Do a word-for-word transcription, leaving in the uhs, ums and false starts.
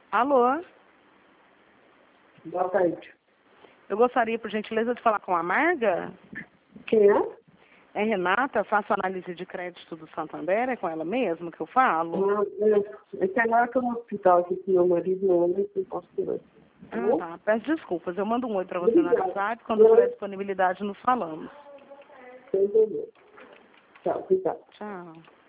Alô? Boa tarde. Eu gostaria, por gentileza, de falar com a Marga. Quem é? É Renata, faço análise de crédito do Santander, é com ela mesma que eu falo? Ah, é, é que agora eu estou no hospital aqui com meu marido, não anda, não posso conversar. Tá Ah, bom? tá. Peço desculpas. Eu mando um oi para você no Obrigada. WhatsApp. Quando tiver disponibilidade, nos falamos. Sem problema. Tchau, obrigado. Tchau.